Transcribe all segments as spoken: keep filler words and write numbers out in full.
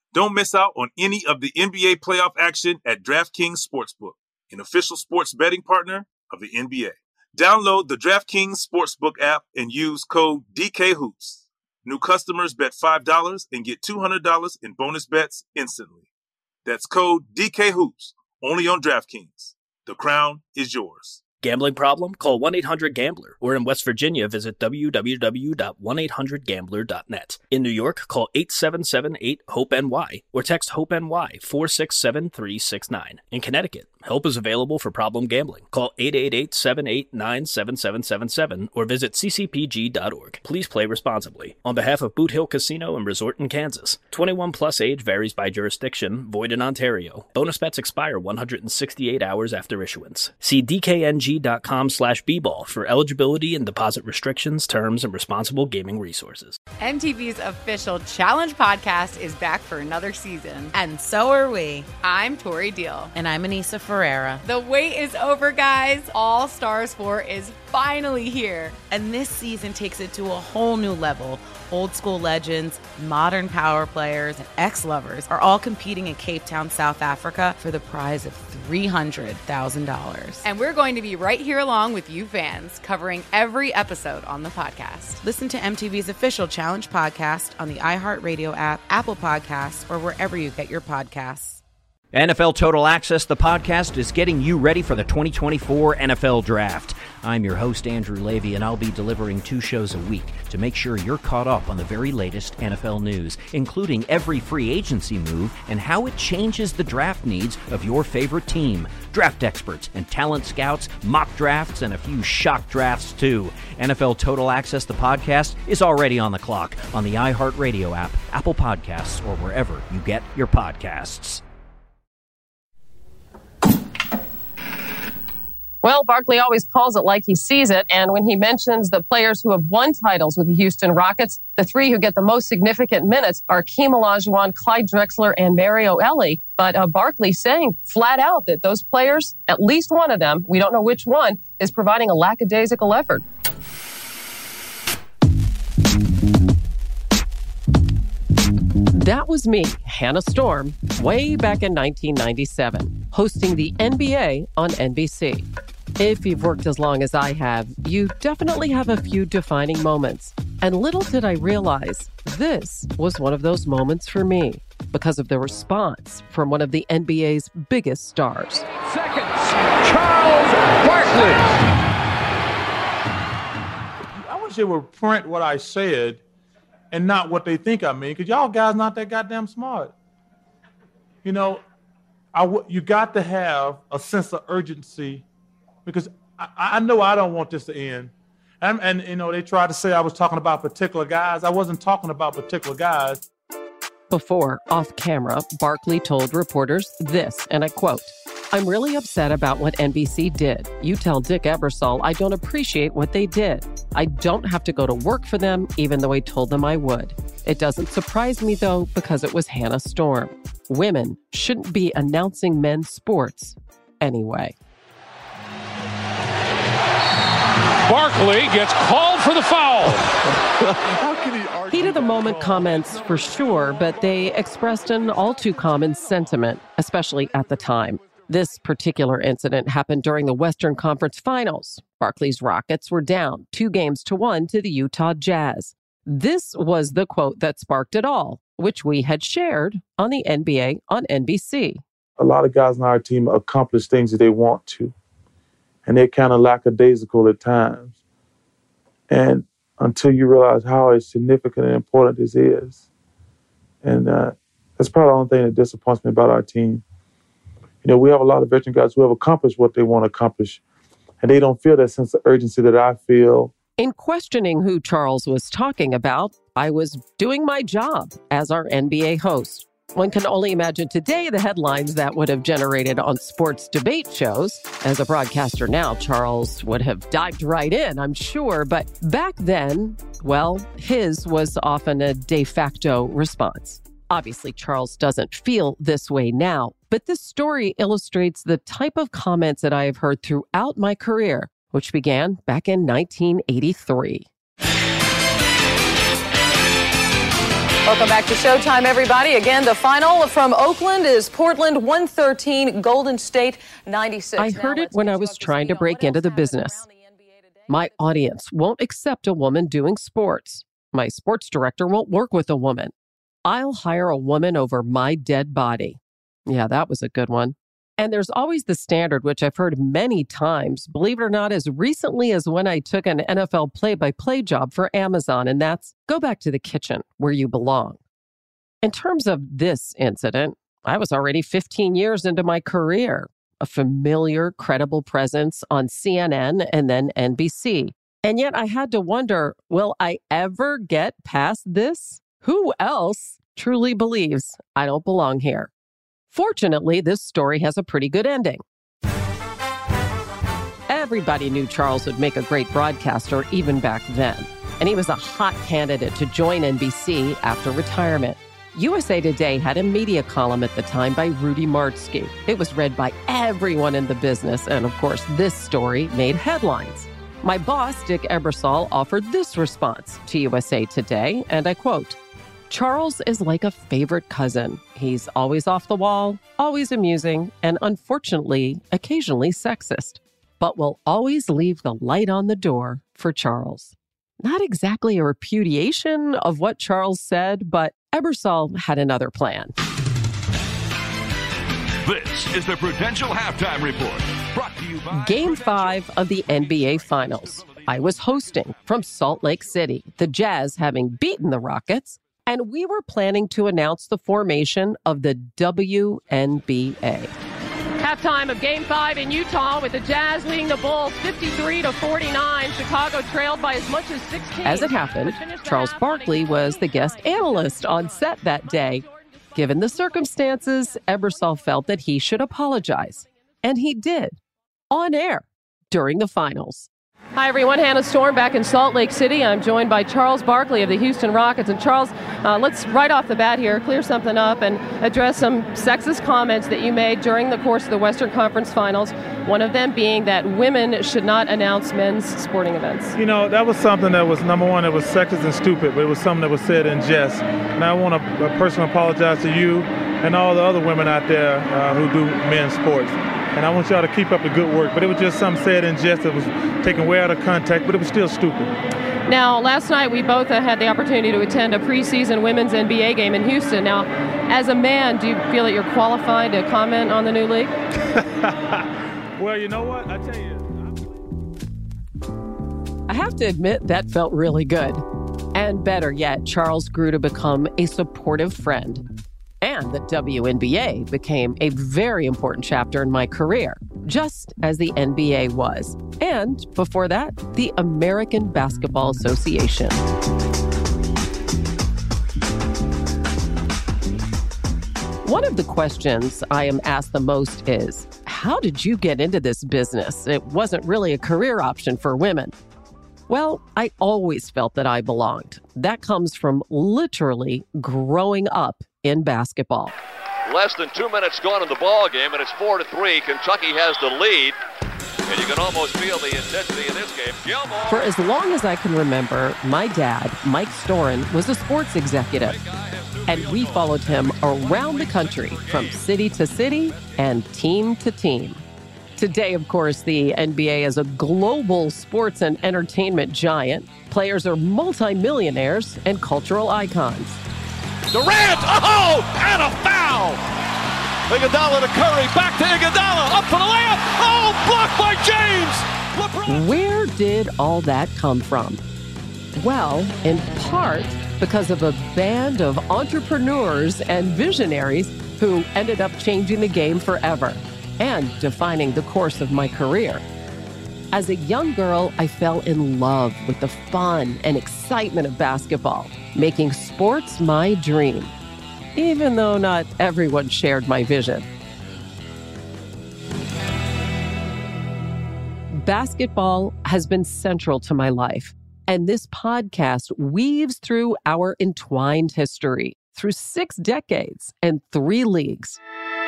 Don't miss out on any of the N B A playoff action at DraftKings Sportsbook, an official sports betting partner of the N B A. Download the DraftKings Sportsbook app and use code D K Hoops. New customers bet five dollars and get two hundred dollars in bonus bets instantly. That's code D K Hoops, only on DraftKings. The crown is yours. Gambling problem? Call one eight hundred gambler. Or in West Virginia, visit w w w dot one eight hundred gambler dot net. In New York, call eight seven seven eight hope N Y or text HOPE-NY four six seven three six nine. In Connecticut, help is available for problem gambling. Call eight eight eight seven eight nine seven seven seven seven or visit c c p g dot org. Please play responsibly. On behalf of Boot Hill Casino and Resort in Kansas, twenty-one plus age varies by jurisdiction, void in Ontario. Bonus bets expire one hundred sixty-eight hours after issuance. See d k n g dot com slash b ball for eligibility and deposit restrictions, terms, and responsible gaming resources. M T V's official Challenge podcast is back for another season. And so are we. I'm Tori Deal. And I'm Anissa Ferreira. The wait is over, guys. All Stars four is finally here. And this season takes it to a whole new level. Old school legends, modern power players, and ex-lovers are all competing in Cape Town, South Africa for the prize of three hundred thousand dollars. And we're going to be right here along with you fans, covering every episode on the podcast. Listen to M T V's official Challenge podcast on the iHeartRadio app, Apple Podcasts, or wherever you get your podcasts. N F L Total Access, the podcast, is getting you ready for the twenty twenty-four N F L Draft. I'm your host, Andrew Levy, and I'll be delivering two shows a week to make sure you're caught up on the very latest N F L news, including every free agency move and how it changes the draft needs of your favorite team. Draft experts and talent scouts, mock drafts, and a few shock drafts, too. N F L Total Access, the podcast, is already on the clock on the iHeartRadio app, Apple Podcasts, or wherever you get your podcasts. Well, Barkley always calls it like he sees it, and when he mentions the players who have won titles with the Houston Rockets, the three who get the most significant minutes are Hakeem Olajuwon, Clyde Drexler, and Mario Elie. But uh, Barkley saying flat out that those players, at least one of them, we don't know which one, is providing a lackadaisical effort. That was me, Hannah Storm, way back in nineteen ninety-seven, hosting the N B A on N B C. If you've worked as long as I have, you definitely have a few defining moments. And little did I realize, this was one of those moments for me because of the response from one of the N B A's biggest stars. Seconds, Charles Barkley. I wish they would print what I said and not what they think I mean, because y'all guys not that goddamn smart. You know, I w- you got to have a sense of urgency, because I, I know I don't want this to end. And, and, you know, they tried to say I was talking about particular guys. I wasn't talking about particular guys. Before, off camera, Barkley told reporters this, and I quote, "I'm really upset about what N B C did. You tell Dick Ebersol I don't appreciate what they did. I don't have to go to work for them, even though I told them I would. It doesn't surprise me, though, because it was Hannah Storm. Women shouldn't be announcing men's sports anyway." Barkley gets called for the foul. Heat of the moment comments for sure, but they expressed an all too common sentiment, especially at the time. This particular incident happened during the Western Conference Finals. Barkley's Rockets were down two games to one to the Utah Jazz. This was the quote that sparked it all, which we had shared on the N B A on N B C. A lot of guys on our team accomplish things that they want to, and they're kind of lackadaisical at times. And until you realize how significant and important this is. And uh, that's probably the only thing that disappoints me about our team. You know, we have a lot of veteran guys who have accomplished what they want to accomplish, and they don't feel that sense of urgency that I feel. In questioning who Charles was talking about, I was doing my job as our N B A host. One can only imagine today the headlines that would have generated on sports debate shows. As a broadcaster now, Charles would have dived right in, I'm sure. But back then, well, his was often a de facto response. Obviously, Charles doesn't feel this way now, but this story illustrates the type of comments that I have heard throughout my career, which began back in nineteen eighty-three. Welcome back to Showtime, everybody. Again, the final from Oakland is Portland one thirteen, Golden State ninety-six. I heard it when I was trying to break into the business. My audience won't accept a woman doing sports. My sports director won't work with a woman. I'll hire a woman over my dead body. Yeah, that was a good one. And there's always the standard, which I've heard many times, believe it or not, as recently as when I took an N F L play-by-play job for Amazon, and that's go back to the kitchen where you belong. In terms of this incident, I was already fifteen years into my career, a familiar, credible presence on C N N and then N B C. And yet I had to wonder, will I ever get past this? Who else truly believes I don't belong here? Fortunately, this story has a pretty good ending. Everybody knew Charles would make a great broadcaster even back then, and he was a hot candidate to join N B C after retirement. U S A Today had a media column at the time by Rudy Martzke. It was read by everyone in the business, and of course, this story made headlines. My boss, Dick Ebersol, offered this response to U S A Today, and I quote, "Charles is like a favorite cousin. He's always off the wall, always amusing, and unfortunately, occasionally sexist, but will always leave the light on the door for Charles." Not exactly a repudiation of what Charles said, but Ebersol had another plan. This is the Prudential Halftime Report, brought to you by Game five of the N B A Finals. I was hosting from Salt Lake City, the Jazz having beaten the Rockets, and we were planning to announce the formation of the W N B A. Halftime of Game five in Utah with the Jazz leading the Bulls fifty-three to forty-nine. Chicago trailed by as much as sixteen. As it happened, Charles Barkley was the guest analyst on set that day. Given the circumstances, Ebersol felt that he should apologize. And he did, on air, during the finals. Hi, everyone. Hannah Storm back in Salt Lake City. I'm joined by Charles Barkley of the Houston Rockets. And Charles, uh, let's right off the bat here clear something up and address some sexist comments that you made during the course of the Western Conference Finals, one of them being that women should not announce men's sporting events. You know, that was something that was, number one, it was sexist and stupid, but it was something that was said in jest. And I want to personally apologize to you and all the other women out there uh, who do men's sports. And I want y'all to keep up the good work. But it was just something said in jest that was taken way out of context, but it was still stupid. Now, last night we both uh, had the opportunity to attend a preseason women's N B A game in Houston. Now, as a man, do you feel that you're qualified to comment on the new league? Well, you know what? I tell you. I have to admit, that felt really good. And better yet, Charles grew to become a supportive friend. And the W N B A became a very important chapter in my career, just as the N B A was. And before that, the American Basketball Association. One of the questions I am asked the most is, how did you get into this business? It wasn't really a career option for women. Well, I always felt that I belonged. That comes from literally growing up in basketball. Less than two minutes gone in the ball game, and it's four to three. Kentucky has the lead, and you can almost feel the intensity in this game. Gilmore. For as long as I can remember, my dad, Mike Storin, was a sports executive, and we followed him around the country from city to city and team to team. Today, of course, the N B A is a global sports and entertainment giant. Players are multimillionaires and cultural icons. Durant, oh, and a foul! Iguodala to Curry, back to Iguodala, up for the layup, oh, blocked by James! LeBron. Where did all that come from? Well, in part because of a band of entrepreneurs and visionaries who ended up changing the game forever and defining the course of my career. As a young girl, I fell in love with the fun and excitement of basketball, making sports my dream, even though not everyone shared my vision. Basketball has been central to my life, and this podcast weaves through our entwined history through six decades and three leagues.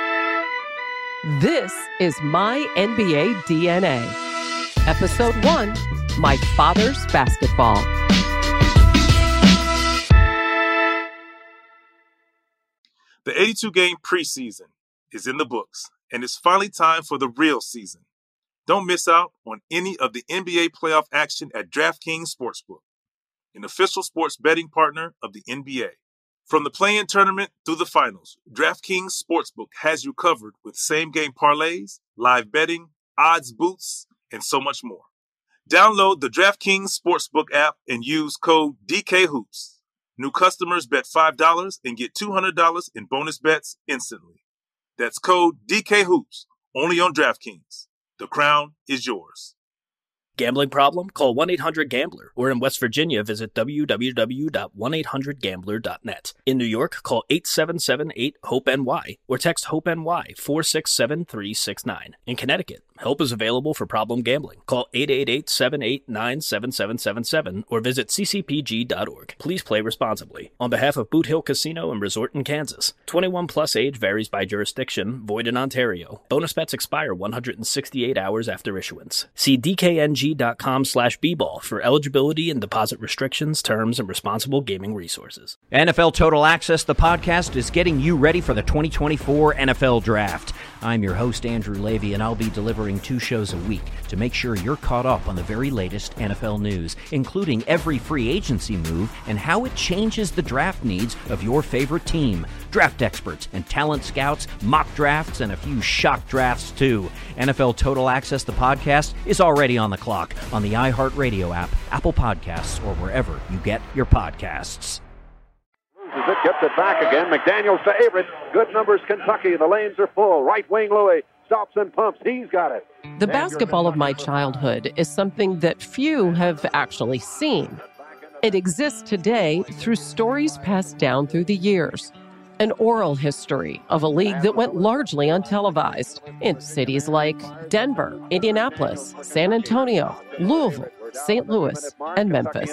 This is my N B A D N A. Episode one, My Father's Basketball. The eighty-two game preseason is in the books, and it's finally time for the real season. Don't miss out on any of the N B A playoff action at DraftKings Sportsbook, an official sports betting partner of the N B A. From the play-in tournament through the finals, DraftKings Sportsbook has you covered with same-game parlays, live betting, odds boosts, and so much more. Download the DraftKings Sportsbook app and use code D K Hoops. New customers bet five dollars and get two hundred dollars in bonus bets instantly. That's code D K Hoops, only on DraftKings. The crown is yours. Gambling problem? Call one eight hundred gambler, or in West Virginia, visit w w w dot one eight hundred gambler dot net. In New York, call eight seven seven eight hope N Y or text HOPE-NY four six seven three six nine. In Connecticut, help is available for problem gambling. Call eight eight eight, seven eight nine, seven seven seven seven or visit c c p g dot org. Please play responsibly. On behalf of Boot Hill Casino and Resort in Kansas, twenty-one plus age varies by jurisdiction, void in Ontario. Bonus bets expire one hundred sixty-eight hours after issuance. See d k n g dot com slash b ball for eligibility and deposit restrictions, terms, and responsible gaming resources. N F L Total Access, the podcast, is getting you ready for the twenty twenty-four N F L Draft. I'm your host, Andrew Levy, and I'll be delivering two shows a week to make sure you're caught up on the very latest N F L news, including every free agency move and how it changes the draft needs of your favorite team. Draft experts and talent scouts, mock drafts, and a few shock drafts, too. N F L Total Access, the podcast, is already on the clock on the iHeartRadio app, Apple Podcasts, or wherever you get your podcasts. Loses it, gets it back again. McDaniels to Averett. Good numbers, Kentucky. The lanes are full. Right wing, Louis. Stops and pumps. He's got it. The basketball of my childhood is something that few have actually seen. It exists today through stories passed down through the years. An oral history of a league that went largely untelevised in cities like Denver, Indianapolis, San Antonio, Louisville, Saint Louis, and Memphis.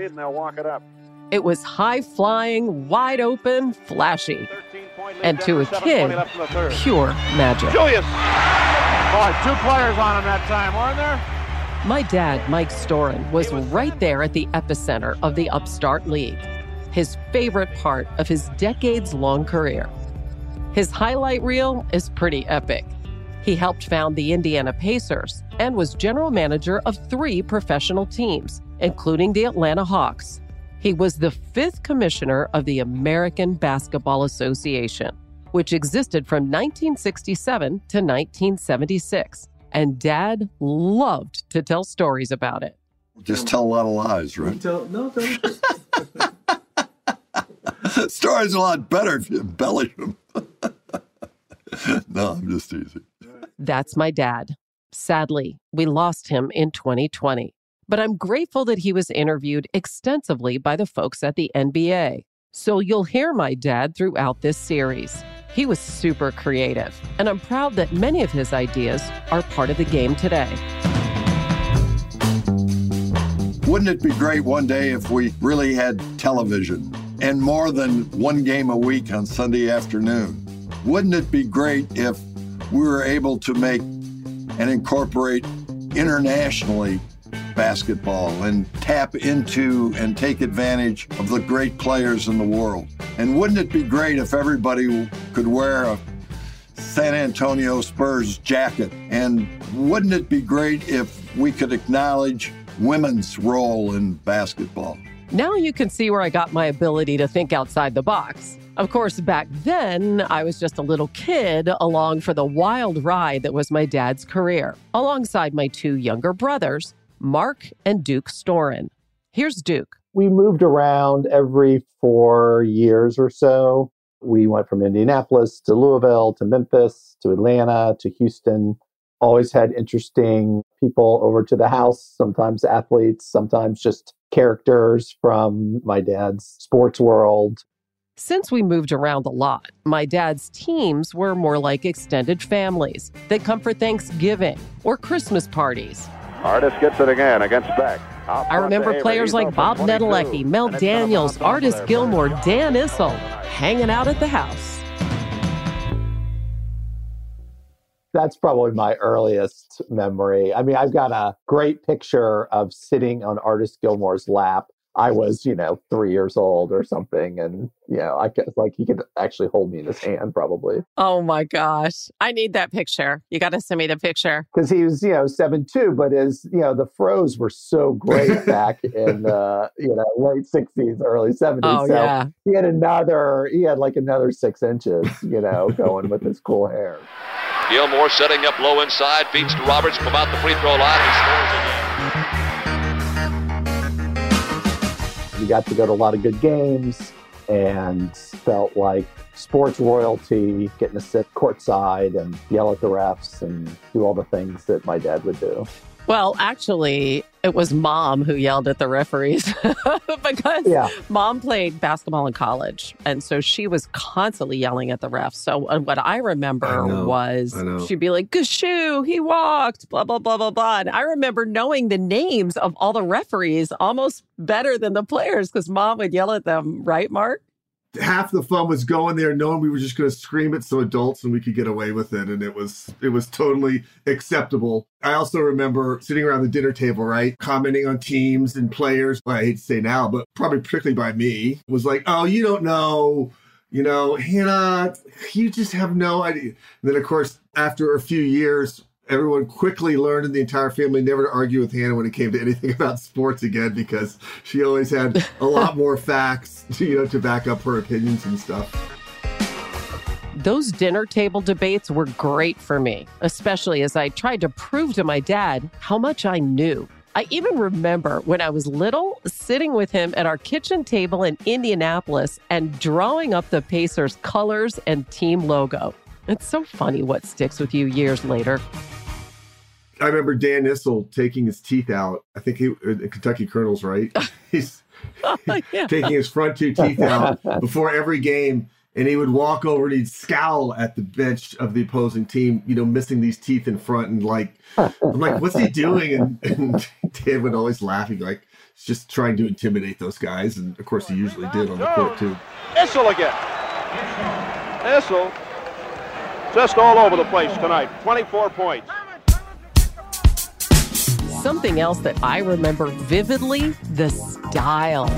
It was high-flying, wide-open, flashy, and to a kid, pure magic. Julius! Boy, two players on him that time, weren't there? My dad, Mike Storin, was right there at the epicenter of the upstart league. His favorite part of his decades-long career. His highlight reel is pretty epic. He helped found the Indiana Pacers and was general manager of three professional teams, including the Atlanta Hawks. He was the fifth commissioner of the American Basketball Association, which existed from nineteen sixty-seven to nineteen seventy-six. And Dad loved to tell stories about it. Just tell a lot of lies, right? Tell, no, don't. Story's a lot better if you embellish them. No, I'm just teasing. That's my dad. Sadly, we lost him in twenty twenty. But I'm grateful that he was interviewed extensively by the folks at the N B A. So you'll hear my dad throughout this series. He was super creative, and I'm proud that many of his ideas are part of the game today. Wouldn't it be great one day if we really had television and more than one game a week on Sunday afternoon? Wouldn't it be great if we were able to make and incorporate internationally basketball and tap into and take advantage of the great players in the world? And wouldn't it be great if everybody could wear a San Antonio Spurs jacket? And wouldn't it be great if we could acknowledge women's role in basketball? Now you can see where I got my ability to think outside the box. Of course, back then, I was just a little kid along for the wild ride that was my dad's career, alongside my two younger brothers, Mark and Duke Storin. Here's Duke. We moved around every four years or so. We went from Indianapolis to Louisville to Memphis to Atlanta to Houston. Always had interesting people over to the house, sometimes athletes, sometimes just characters from my dad's sports world. Since we moved around a lot, my dad's teams were more like extended families. They'd come for Thanksgiving or Christmas parties. Artis gets it again against Beck. I remember players like Bob Nedelecki, Mel Daniels, Artis Gilmore, Dan Issel hanging out at the house. That's probably my earliest memory. I mean, I've got a great picture of sitting on Artis Gilmore's lap. I was, you know, three years old or something. And, you know, I guess like he could actually hold me in his hand probably. Oh my gosh. I need that picture. You got to send me the picture. Because he was, you know, seven two, but his, you know, the throws were so great back in, uh, you know, late sixties, early seventies. Oh, so yeah. he had another, he had like another six inches, you know, going with his cool hair. Gilmore setting up low inside, feeds to Roberts from out the free throw line. He scores again. We got to go to a lot of good games and felt like sports royalty, getting to sit courtside and yell at the refs and do all the things that my dad would do. Well, actually, it was Mom who yelled at the referees because yeah. Mom played basketball in college. And so she was constantly yelling at the refs. So uh, what I remember I know, was I know. she'd be like, Gashoo, he walked, blah, blah, blah, blah, blah. And I remember knowing the names of all the referees almost better than the players because Mom would yell at them. Right, Mark? Half the fun was going there knowing we were just going to scream at some adults and we could get away with it. And it was it was totally acceptable. I also remember sitting around the dinner table, right? Commenting on teams and players. Well, I hate to say now, but probably particularly by me, was like, oh, you don't know, you know, Hannah, you just have no idea. And then, of course, after a few years, everyone quickly learned in the entire family never to argue with Hannah when it came to anything about sports again, because she always had a lot more facts, you know, to back up her opinions and stuff. Those dinner table debates were great for me, especially as I tried to prove to my dad how much I knew. I even remember when I was little, sitting with him at our kitchen table in Indianapolis and drawing up the Pacers' colors and team logo. It's so funny what sticks with you years later. I remember Dan Issel taking his teeth out. I think he, uh, Kentucky Colonel's, right? He's yeah. taking his front two teeth out before every game. And he would walk over and he'd scowl at the bench of the opposing team, you know, missing these teeth in front. And like, I'm like, what's he doing? And, and Dan would always laugh. He'd like, he's just trying to intimidate those guys. And of course, he usually did on the court too. Issel again. Issel just all over the place tonight. twenty-four points. Something else that I remember vividly, the style.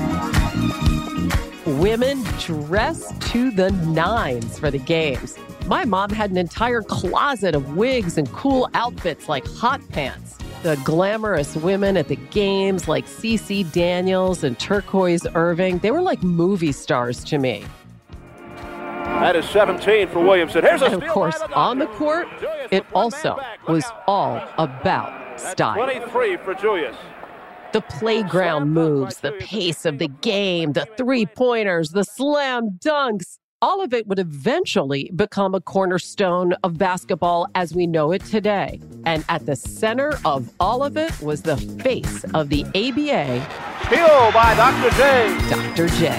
Women dressed to the nines for the games. My mom had an entire closet of wigs and cool outfits like hot pants. The glamorous women at the games like Cece Daniels and Turquoise Irving, they were like movie stars to me. That is seventeen for Williamson. Here's a and of course, on the court, it also was all about style. twenty-three for Julius. The playground moves, the pace of the game, the three-pointers, the slam dunks, all of it would eventually become a cornerstone of basketball as we know it today. And at the center of all of it was the face of the A B A. Steal by Doctor J. Doctor J.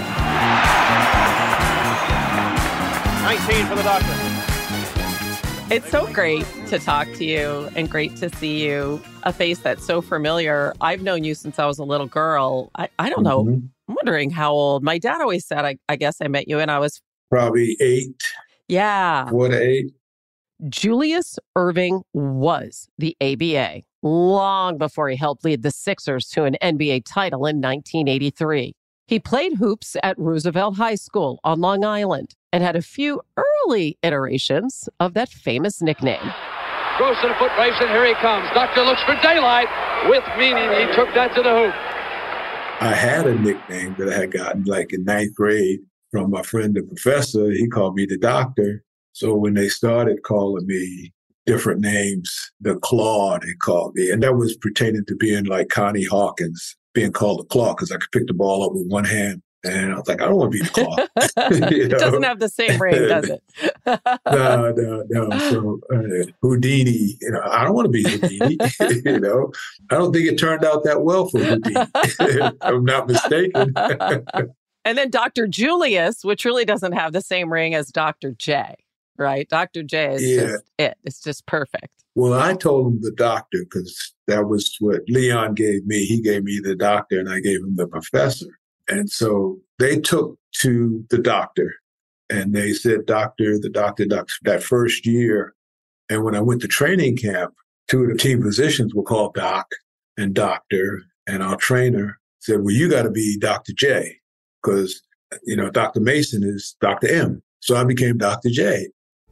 nineteen for the Doctor. It's so great to talk to you and great to see you, a face that's so familiar. I've known you since I was a little girl. I, I don't know. Mm-hmm. I'm wondering how old. My dad always said, I, I guess I met you and I was... Probably eight. Yeah. Four to eight. Julius Irving was the A B A long before he helped lead the Sixers to an N B A title in nineteen eighty-three. He played hoops at Roosevelt High School on Long Island and had a few early iterations of that famous nickname. Gross in a foot race, and here he comes. Doctor looks for daylight with meaning. He took that to the hoop. I had a nickname that I had gotten like in ninth grade from my friend, the professor. He called me the Doctor. So when they started calling me different names, the Claw, they called me. And that was pertaining to being like Connie Hawkins, being called the Claw, because I could pick the ball up with one hand. And I was like, I don't want to be the Claw. It doesn't have the same ring, does it? no, no, no. So uh, Houdini, you know, I don't want to be Houdini. you know, I don't think it turned out that well for Houdini, if I'm not mistaken. And then Doctor Julius, which really doesn't have the same ring as Doctor J, right? Doctor J is yeah. just it. It's just perfect. Well, I told him the Doctor because that was what Leon gave me. He gave me the Doctor and I gave him the Professor. And so they took to the Doctor and they said, Doctor, the Doctor, Doctor, that first year. And when I went to training camp, two of the team physicians were called Doc and Doctor, and our trainer said, well, you got to be Doctor J because, you know, Doctor Mason is Doctor M. So I became Doctor J.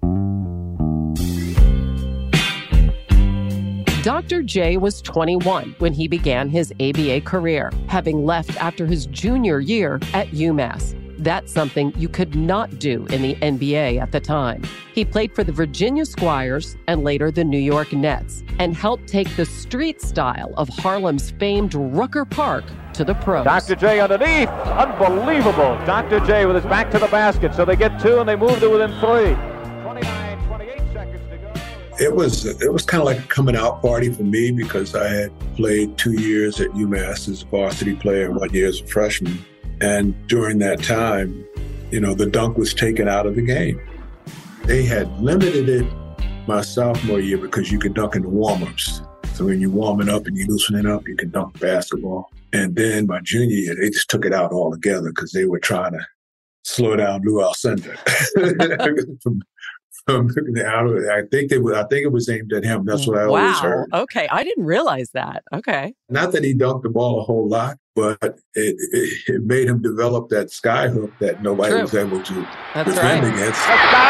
Doctor J was twenty-one when he began his A B A career, having left after his junior year at UMass. That's something you could not do in the N B A at the time. He played for the Virginia Squires and later the New York Nets, and helped take the street style of Harlem's famed Rucker Park to the pros. Doctor J underneath. Unbelievable. Doctor J with his back to the basket. So they get two and they move to within three. twenty-nine, twenty-eight seconds to go. It was it was kind of like a coming out party for me because I had played two years at UMass as a varsity player and one year as a freshman. And during that time, you know, the dunk was taken out of the game. They had limited it my sophomore year because you could dunk in the warm-ups. So when you're warming up and you're loosening up, you can dunk basketball. And then my junior year, they just took it out altogether because they were trying to slow down Lou Alcindor. from, from the out of, I think it was, I think it was aimed at him. That's what I wow. always heard. Okay, I didn't realize that. Okay. Not that he dunked the ball a whole lot, but it, it, it made him develop that sky hook that nobody True. was able to That's defend right. against.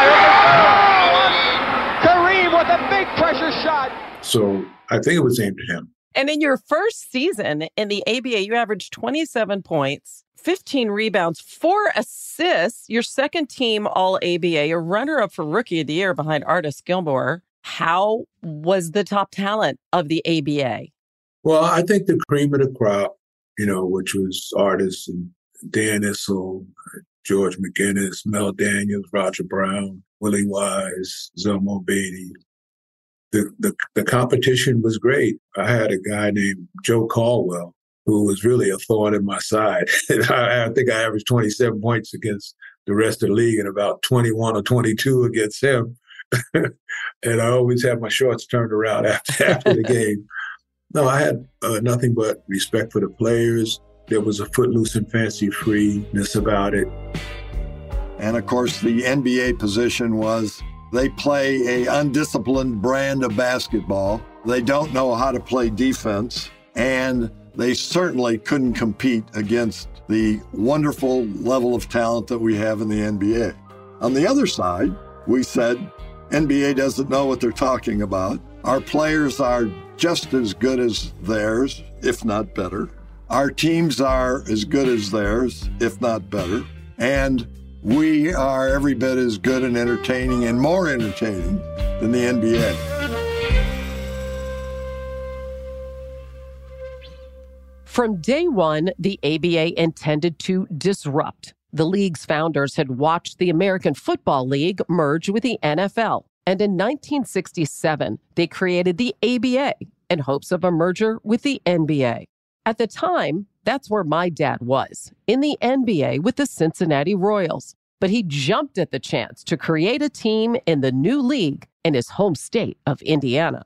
Kareem with a big pressure shot. So I think it was aimed at him. And in your first season in the A B A, you averaged twenty-seven points, fifteen rebounds, four assists, your second team all A B A, a runner-up for Rookie of the Year behind Artis Gilmore. How was the top talent of the A B A? Well, I think the cream of the crop, you know, which was Artis and Dan Issel, George McGinnis, Mel Daniels, Roger Brown, Willie Wise, Zelmo Beatty. The, the the competition was great. I had a guy named Joe Caldwell who was really a thorn in my side. I, I think I averaged twenty-seven points against the rest of the league and about twenty-one or twenty-two against him. And I always had my shorts turned around after, after the game. No, I had uh, nothing but respect for the players. There was a footloose and fancy freeness about it. And of course, the N B A position was they play a undisciplined brand of basketball. They don't know how to play defense, and they certainly couldn't compete against the wonderful level of talent that we have in the N B A. On the other side, we said, N B A doesn't know what they're talking about. Our players are just as good as theirs, if not better. Our teams are as good as theirs, if not better. And we are every bit as good and entertaining and more entertaining than the N B A. From day one, the A B A intended to disrupt. The league's founders had watched the American Football League merge with the N F L. And in nineteen sixty-seven, they created the A B A in hopes of a merger with the N B A. At the time, that's where my dad was, in the N B A with the Cincinnati Royals. But he jumped at the chance to create a team in the new league in his home state of Indiana.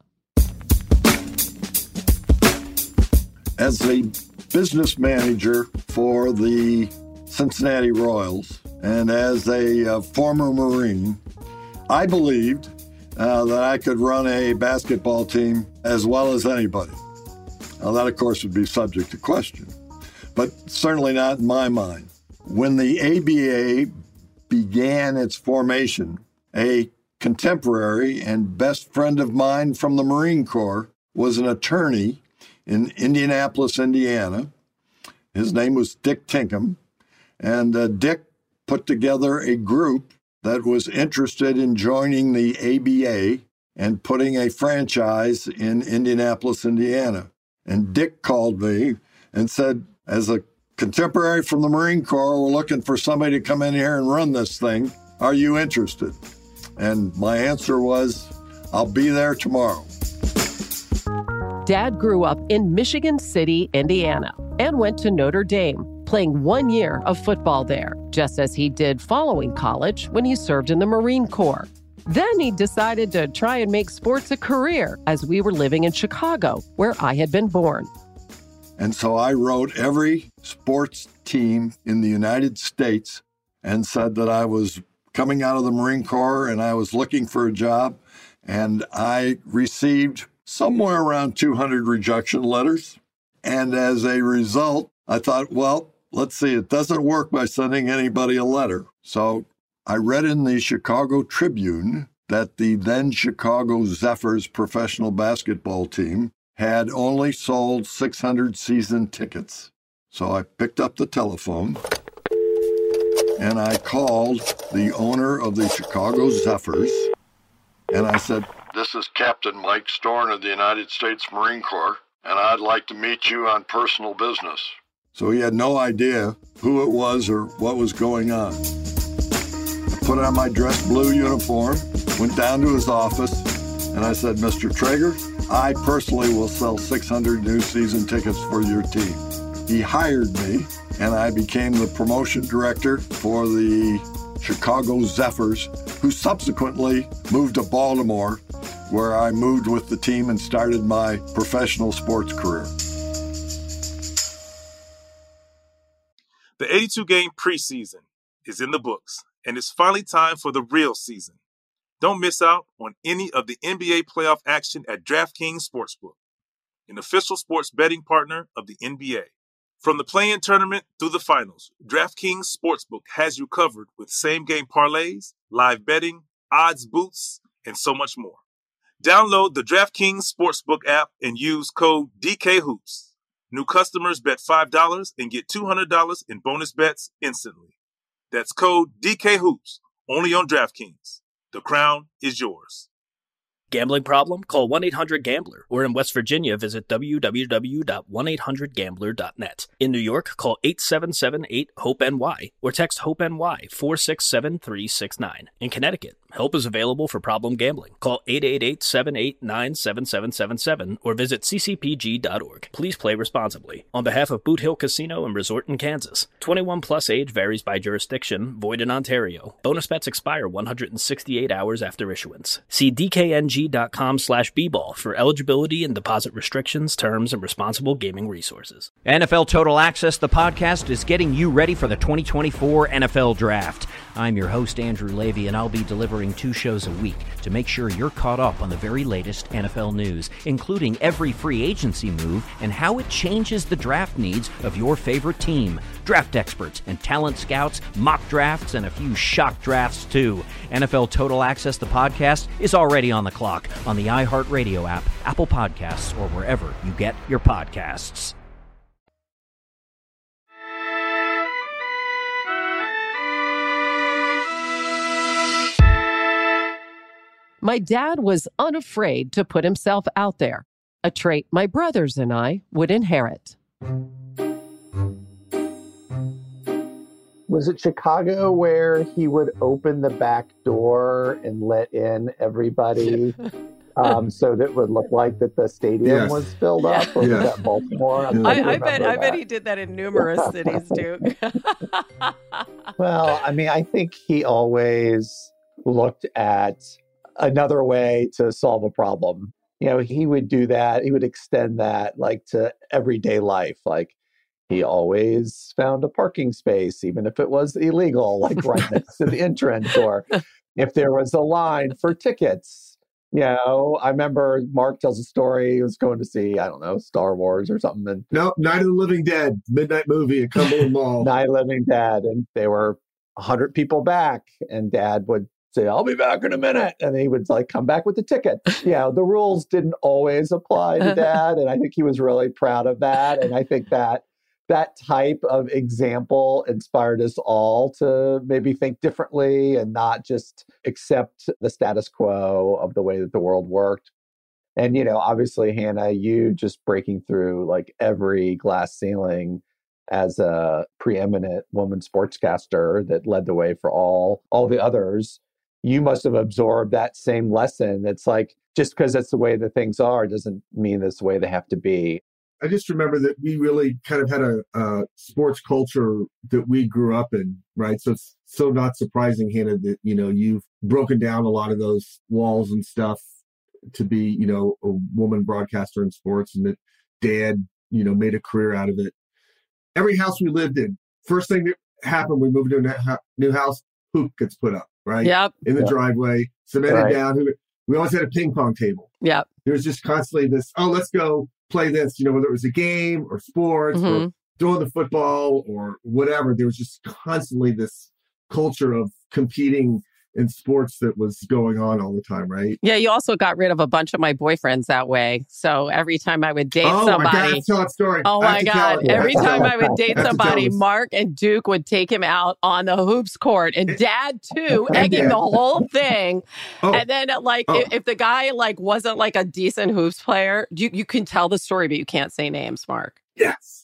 As a business manager for the Cincinnati Royals and as a uh, former Marine, I believed uh, that I could run a basketball team as well as anybody. Now, that, of course, would be subject to question, but certainly not in my mind. When the A B A began its formation, a contemporary and best friend of mine from the Marine Corps was an attorney in Indianapolis, Indiana. His name was Dick Tinkham, and uh, Dick put together a group that was interested in joining the A B A and putting a franchise in Indianapolis, Indiana. And Dick called me and said, as a contemporary from the Marine Corps, we're looking for somebody to come in here and run this thing. Are you interested? And my answer was, I'll be there tomorrow. Dad grew up in Michigan City, Indiana, and went to Notre Dame, playing one year of football there, just as he did following college when he served in the Marine Corps. Then he decided to try and make sports a career as we were living in Chicago, where I had been born. And so I wrote every sports team in the United States and said that I was coming out of the Marine Corps and I was looking for a job. And I received somewhere around two hundred rejection letters. And as a result, I thought, well, let's see, it doesn't work by sending anybody a letter. So I read in the Chicago Tribune that the then Chicago Zephyrs professional basketball team had only sold six hundred season tickets. So I picked up the telephone and I called the owner of the Chicago Zephyrs and I said, "This is Captain Mike Storn of the United States Marine Corps, and I'd like to meet you on personal business." So he had no idea who it was or what was going on. I put on my dress blue uniform, went down to his office, and I said, "Mister Traeger, I personally will sell six hundred new season tickets for your team." He hired me, and I became the promotion director for the Chicago Zephyrs, who subsequently moved to Baltimore, where I moved with the team and started my professional sports career. The eighty-two game preseason is in the books, and it's finally time for the real season. Don't miss out on any of the N B A playoff action at DraftKings Sportsbook, an official sports betting partner of the N B A. From the play-in tournament through the finals, DraftKings Sportsbook has you covered with same-game parlays, live betting, odds boosts, and so much more. Download the DraftKings Sportsbook app and use code D K Hoops. New customers bet five dollars and get two hundred dollars in bonus bets instantly. That's code D K Hoops, only on DraftKings. The crown is yours. Gambling problem? Call one eight hundred gambler, or in West Virginia, visit w w w dot one eight hundred gambler dot net. In New York, call eight seven seven eight hope N Y or text HOPE-NY four six seven three six nine. In Connecticut, help is available for problem gambling. Call eight eight eight, seven eight nine, seven seven seven seven or visit c c p g dot org. Please play responsibly. On behalf of Boot Hill Casino and Resort in Kansas, twenty-one plus age varies by jurisdiction, void in Ontario. Bonus bets expire one hundred sixty-eight hours after issuance. See d k n g dot com slash b ball for eligibility and deposit restrictions, terms, and responsible gaming resources. N F L Total Access, the podcast, is getting you ready for the twenty twenty-four N F L Draft. I'm your host, Andrew Levy, and I'll be delivering two shows a week to make sure you're caught up on the very latest N F L news, including every free agency move and how it changes the draft needs of your favorite team. Draft experts and talent scouts, mock drafts, and a few shock drafts, too. N F L Total Access, the podcast, is already on the clock on the iHeartRadio app, Apple Podcasts, or wherever you get your podcasts. My dad was unafraid to put himself out there, a trait my brothers and I would inherit. Was it Chicago where he would open the back door and let in everybody um, so that it would look like that the stadium Yes. was filled up? Or Yes. was that Baltimore? I'm I, trying to I bet remember I bet that. he did that in numerous cities too. Well, I mean, I think he always looked at another way to solve a problem. You know, he would do that. He would extend that like to everyday life. Like he always found a parking space, even if it was illegal, like right next to the entrance, or if there was a line for tickets. You know, I remember Mark tells a story. He was going to see, I don't know, Star Wars or something. And No, Night of the Living Dead, midnight movie at Cumberland Mall. Night of the Living Dead, and they were a hundred people back, and Dad would say, "I'll be back in a minute," and he would like come back with the ticket. You know, the rules didn't always apply to Dad, and I think he was really proud of that. And I think that that type of example inspired us all to maybe think differently and not just accept the status quo of the way that the world worked. And, you know, obviously, Hannah, you just breaking through like every glass ceiling as a preeminent woman sportscaster that led the way for all all the others. You must have absorbed that same lesson. It's like, just because that's the way that things are doesn't mean that's the way they have to be. I just remember that we really kind of had a, a sports culture that we grew up in, right? So it's so not surprising, Hannah, that, you know, you've broken down a lot of those walls and stuff to be, you know, a woman broadcaster in sports, and that Dad, you know, made a career out of it. Every house we lived in, first thing that happened, we moved into a new house, hoop gets put up, right? Yep. In the Yep. driveway, cemented Right. down. We always had a ping pong table. Yep. There was just constantly this, oh, let's go play this, you know, whether it was a game or sports or Mhm. throwing the football or whatever, there was just constantly this culture of competing in sports that was going on all the time, right? Yeah, you also got rid of a bunch of my boyfriends that way. So every time I would date oh, somebody... I gotta tell that story. Oh, my God. Every time I would date somebody, I Mark and Duke would take him out on the hoops court. And Dad, too, egging the whole thing. Oh. And then, like, oh. if, if the guy, like, wasn't, like, a decent hoops player, you, you can tell the story, but you can't say names, Mark. Yes.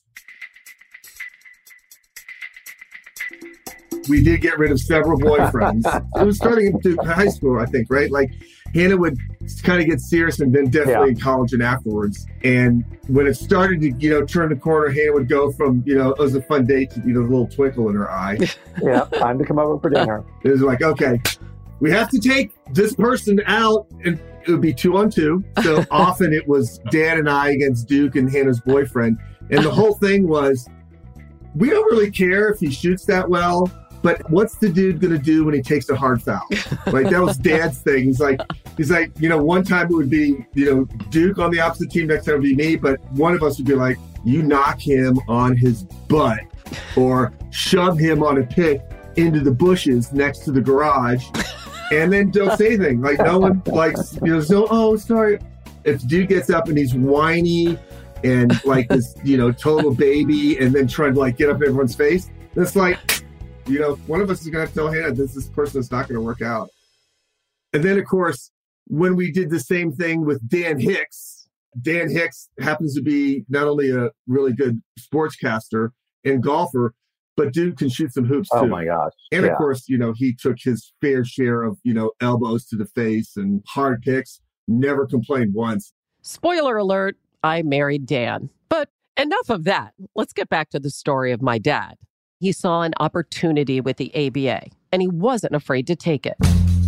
We did get rid of several boyfriends. It was starting into high school, I think, right? Like, Hannah would kind of get serious and then definitely yeah. in college and afterwards. And when it started to, you know, turn the corner, Hannah would go from, you know, it was a fun date to, you know, a little twinkle in her eye. Yeah, time to come over for dinner. It was like, okay, we have to take this person out, and it would be two on two. So often it was Dan and I against Duke and Hannah's boyfriend. And the whole thing was, we don't really care if he shoots that well. But what's the dude going to do when he takes a hard foul? Like, that was Dad's thing. He's like, he's like, you know, one time it would be, you know, Duke on the opposite team, next time it would be me. But one of us would be like, you knock him on his butt or shove him on a pick into the bushes next to the garage and then don't say anything. Like, no one likes, you know, so, oh, sorry. If Dude gets up and he's whiny and like this, you know, total baby and then trying to like get up in everyone's face, it's like, you know, one of us is going to tell Hannah this, this person is not going to work out. And then, of course, when we did the same thing with Dan Hicks, Dan Hicks happens to be not only a really good sportscaster and golfer, but dude can shoot some hoops, too. Oh, my gosh. And, yeah. of course, you know, he took his fair share of, you know, elbows to the face and hard picks, never complained once. Spoiler alert, I married Dan. But enough of that. Let's get back to the story of my dad. He saw an opportunity with the A B A, and he wasn't afraid to take it.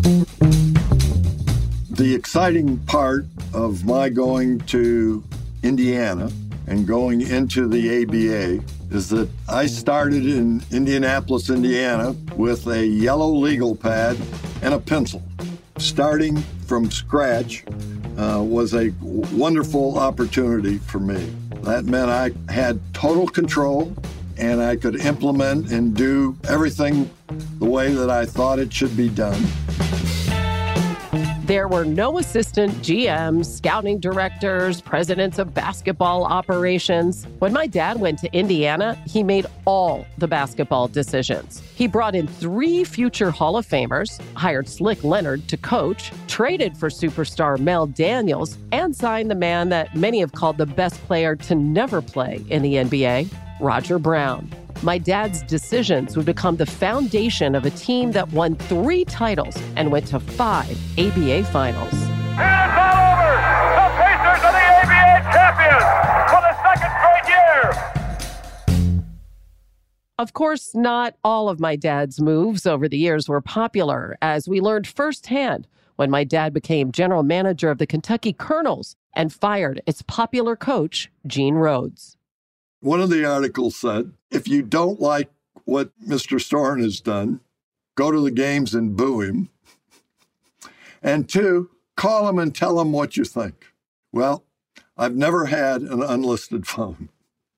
The exciting part of my going to Indiana and going into the A B A is that I started in Indianapolis, Indiana, with a yellow legal pad and a pencil. Starting from scratch uh, was a wonderful opportunity for me. That meant I had total control, and I could implement and do everything the way that I thought it should be done. There were no assistant G Ms, scouting directors, presidents of basketball operations. When my dad went to Indiana, he made all the basketball decisions. He brought in three future Hall of Famers, hired Slick Leonard to coach, traded for superstar Mel Daniels, and signed the man that many have called the best player to never play in the N B A, Roger Brown. My dad's decisions would become the foundation of a team that won three titles and went to five A B A finals. And it's all over! The Pacers are the A B A champions for the second straight year! Of course, not all of my dad's moves over the years were popular, as we learned firsthand when my dad became general manager of the Kentucky Colonels and fired its popular coach, Gene Rhodes. One of the articles said, if you don't like what Mister Storen has done, go to the games and boo him. And two, call him and tell him what you think. Well, I've never had an unlisted phone.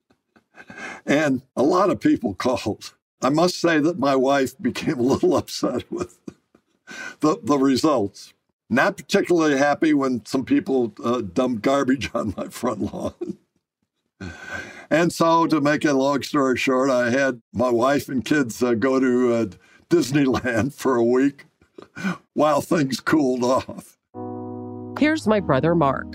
And a lot of people called. I must say that my wife became a little upset with the, the results. Not particularly happy when some people uh, dumped garbage on my front lawn. And so, to make a long story short, I had my wife and kids uh, go to uh, Disneyland for a week while things cooled off. Here's my brother, Mark.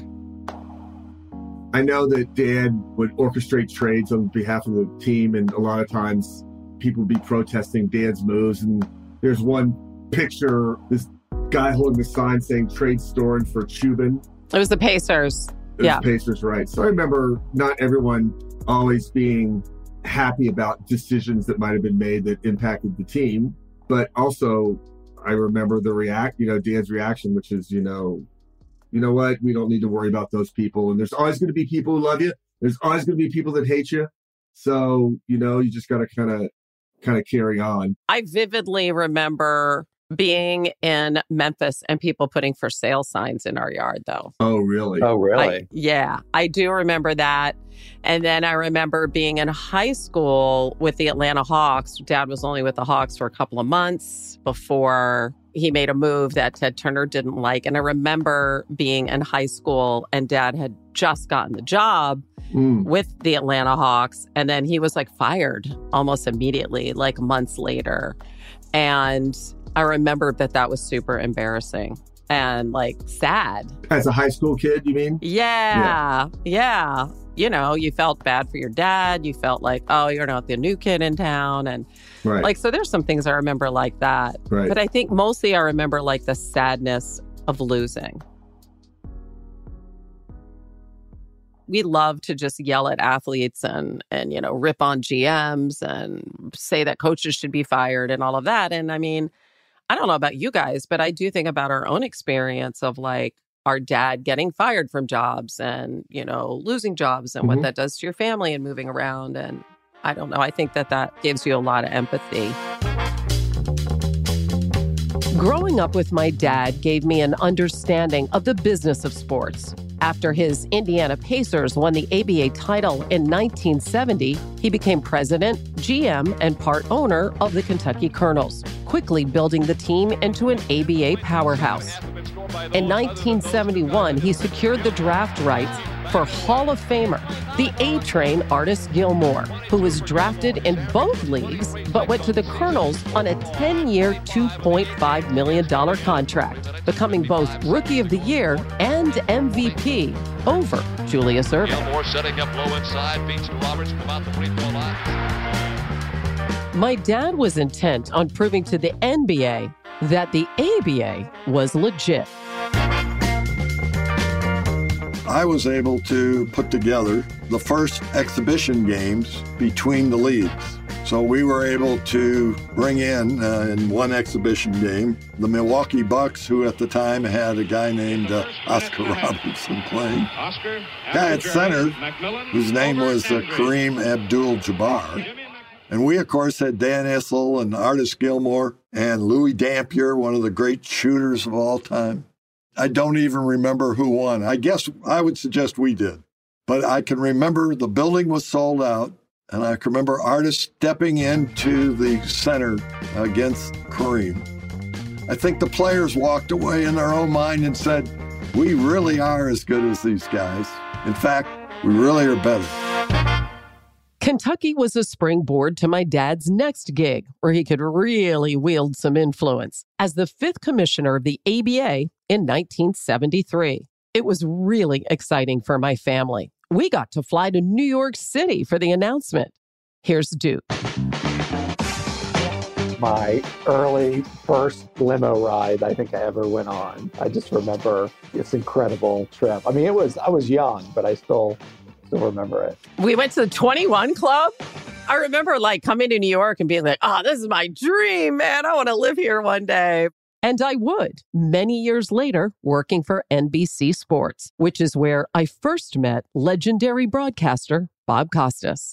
I know that Dad would orchestrate trades on behalf of the team, and a lot of times people would be protesting Dad's moves. And there's one picture, this guy holding the sign saying trade Storen for Cuban. It was the Pacers. It was yeah. the Pacers, right. So I remember not everyone always being happy about decisions that might have been made that impacted the team. But also, I remember the react, you know, Dan's reaction, which is, you know, you know what? We don't need to worry about those people. And there's always going to be people who love you. There's always going to be people that hate you. So, you know, you just got to kind of, kind of carry on. I vividly remember being in Memphis and people putting for sale signs in our yard, though. Oh, really? Oh, really? I, yeah, I do remember that. And then I remember being in high school with the Atlanta Hawks. Dad was only with the Hawks for a couple of months before he made a move that Ted Turner didn't like. And I remember being in high school and Dad had just gotten the job mm. with the Atlanta Hawks. And then he was like fired almost immediately, like months later. And I remember that that was super embarrassing and like sad. As a high school kid, you mean? Yeah, yeah. Yeah. You know, you felt bad for your dad. You felt like, oh, you're not the new kid in town. And right. like, so there's some things I remember like that. Right. But I think mostly I remember like the sadness of losing. We love to just yell at athletes and, and, you know, rip on G Ms and say that coaches should be fired and all of that. And I mean, I don't know about you guys, but I do think about our own experience of like our dad getting fired from jobs and, you know, losing jobs and mm-hmm. what that does to your family and moving around. And I don't know. I think that that gives you a lot of empathy. Growing up with my dad gave me an understanding of the business of sports. After his Indiana Pacers won the A B A title in nineteen seventy, he became president, G M, and part owner of the Kentucky Colonels, quickly building the team into an A B A powerhouse. In nineteen seventy-one, he secured the draft rights for Hall of Famer, the A-Train Artis Gilmore, who was drafted in both leagues, but went to the Colonels on a ten-year, two point five million dollars contract, becoming both Rookie of the Year and M V P over Julius Erving. Gilmore setting up low inside, beats Roberts from about the free throw line. My dad was intent on proving to the N B A that the A B A was legit. I was able to put together the first exhibition games between the leagues. So we were able to bring in, uh, in one exhibition game, the Milwaukee Bucks, who at the time had a guy named uh, Oscar Robertson playing. Oscar, guy at center, whose name was uh, Kareem Abdul-Jabbar. And we, of course, had Dan Issel and Artis Gilmore and Louis Dampier, one of the great shooters of all time. I don't even remember who won. I guess I would suggest we did. But I can remember the building was sold out, and I can remember Artis stepping into the center against Kareem. I think the players walked away in their own mind and said, we really are as good as these guys. In fact, we really are better. Kentucky was a springboard to my dad's next gig, where he could really wield some influence as the fifth commissioner of the A B A in nineteen seventy-three. It was really exciting for my family. We got to fly to New York City for the announcement. Here's Duke. My early first limo ride I think I ever went on. I just remember this incredible trip. I mean, it was I was young, but I still still remember it. We went to the twenty-one Club. I remember like coming to New York and being like, oh, this is my dream, man. I want to live here one day. And I would, many years later, working for N B C Sports, which is where I first met legendary broadcaster Bob Costas.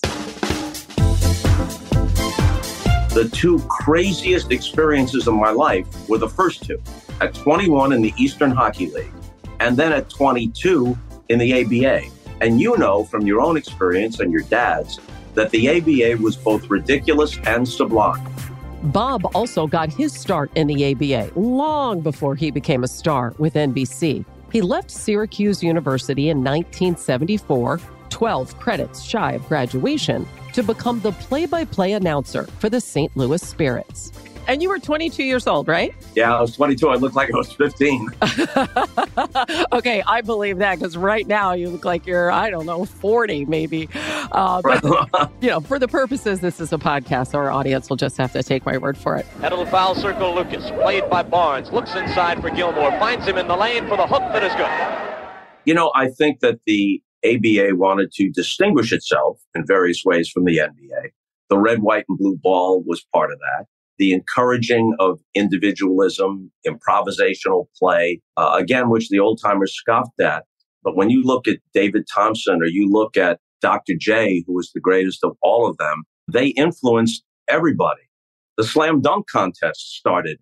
The two craziest experiences of my life were the first two, at twenty-one in the Eastern Hockey League, and then at twenty-two in the A B A. And you know from your own experience and your dad's that the A B A was both ridiculous and sublime. Bob also got his start in the A B A long before he became a star with N B C. He left Syracuse University in nineteen seventy-four, twelve credits shy of graduation, to become the play-by-play announcer for the Saint Louis Spirits. And you were twenty-two years old, right? Yeah, I was twenty-two. I looked like I was fifteen. Okay, I believe that because right now you look like you're, I don't know, forty maybe. Uh, but, you know, for the purposes, this is a podcast, so our audience will just have to take my word for it. Head of the foul circle, Lucas, played by Barnes, looks inside for Gilmore, finds him in the lane for the hook that is good. You know, I think that the A B A wanted to distinguish itself in various ways from the N B A. The red, white, and blue ball was part of that. The encouraging of individualism, improvisational play, uh, again, which the old timers scoffed at. But when you look at David Thompson or you look at Doctor J, who was the greatest of all of them, they influenced everybody. The slam dunk contest started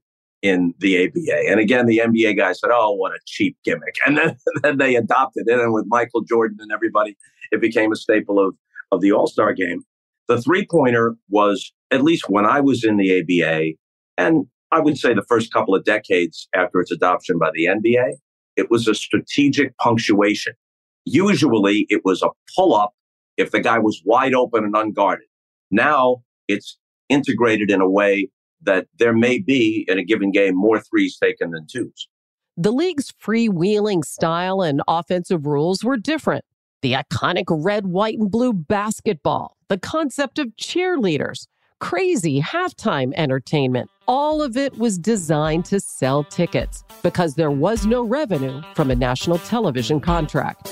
in the A B A. And again, the N B A guys said, oh, what a cheap gimmick. And then, then they adopted it. And with Michael Jordan and everybody, it became a staple of, of the All-Star game. The three-pointer was, at least when I was in the A B A, and I would say the first couple of decades after its adoption by the N B A, it was a strategic punctuation. Usually, it was a pull-up if the guy was wide open and unguarded. Now, it's integrated in a way that there may be, in a given game, more threes taken than twos. The league's freewheeling style and offensive rules were different. The iconic red, white, and blue basketball, the concept of cheerleaders, crazy halftime entertainment, all of it was designed to sell tickets because there was no revenue from a national television contract.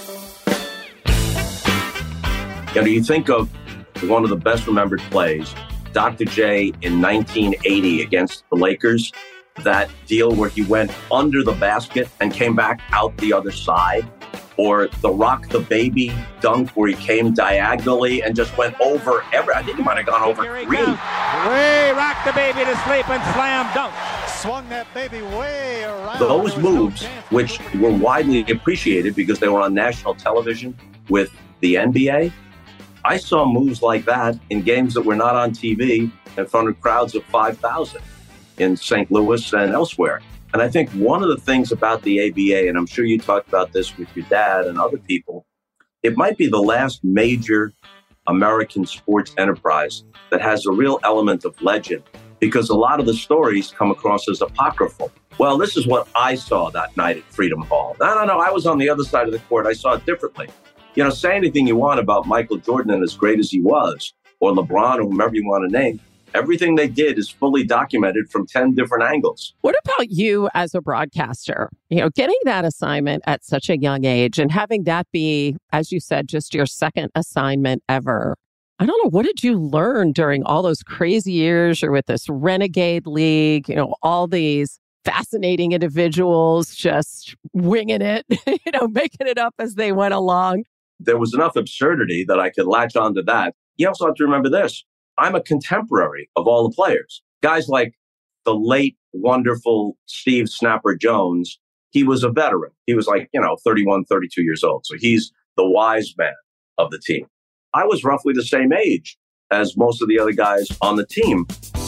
You know, you think of one of the best remembered plays, Doctor J in nineteen eighty against the Lakers, that deal where he went under the basket and came back out the other side, or the Rock the Baby dunk where he came diagonally and just went over every, I think he might have gone over three. Way rock the baby to sleep and slam dunk. Swung that baby way around. Those moves, which were widely appreciated because they were on national television with the N B A, I saw moves like that in games that were not on T V in front of crowds of five thousand in Saint Louis and elsewhere. And I think one of the things about the A B A, and I'm sure you talked about this with your dad and other people, it might be the last major American sports enterprise that has a real element of legend, because a lot of the stories come across as apocryphal. Well, this is what I saw that night at Freedom Hall. No, no, no, I was on the other side of the court. I saw it differently. You know, say anything you want about Michael Jordan and as great as he was, or LeBron, or whomever you want to name. Everything they did is fully documented from ten different angles. What about you as a broadcaster? You know, getting that assignment at such a young age and having that be, as you said, just your second assignment ever. I don't know, what did you learn during all those crazy years? You're with this renegade league, you know, all these fascinating individuals just winging it, you know, making it up as they went along. There was enough absurdity that I could latch onto that. You also have to remember this. I'm a contemporary of all the players. Guys like the late, wonderful Steve Snapper Jones, he was a veteran. He was like, you know, thirty-one, thirty-two years old. So he's the wise man of the team. I was roughly the same age as most of the other guys on the team.